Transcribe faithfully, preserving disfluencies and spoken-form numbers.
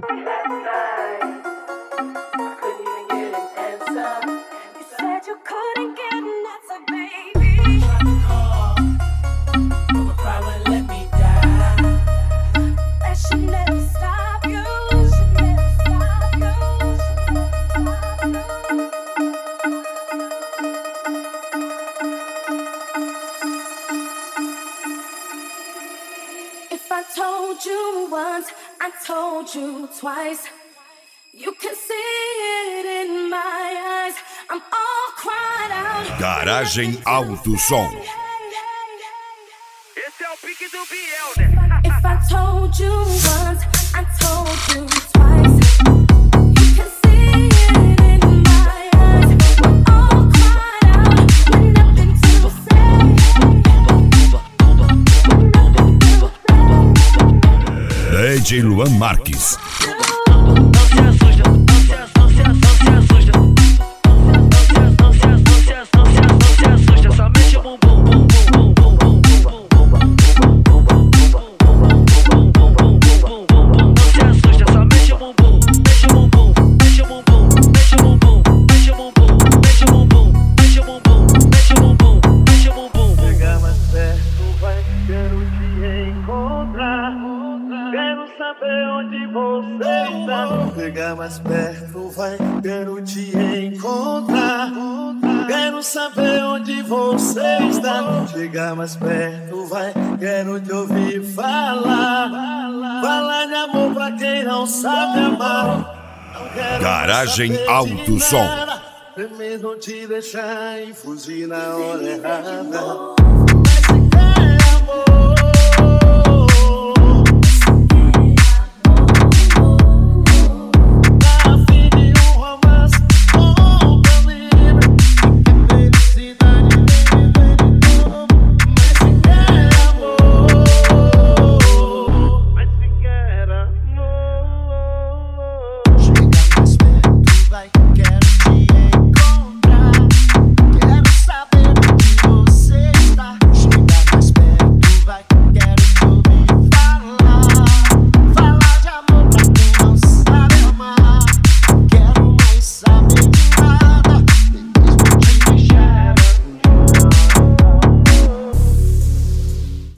I told you once, I told you twice. You can see it in my eyes. I'm all cried out. Garagem Alto Som. Esse é o pique do Biel, né? If I told you once, I told you twice. You can see it in my eyes. I'm all cried out with nothing to say. D J Luan Marques. Chegar mais perto, vai, quero te encontrar. Quero saber onde você está. Chegar mais perto, vai, quero te ouvir falar. Falar de amor pra quem não sabe amar. Garagem Alto Som. Primeiro não te deixar e fugir na hora errada. Mas se quer amor,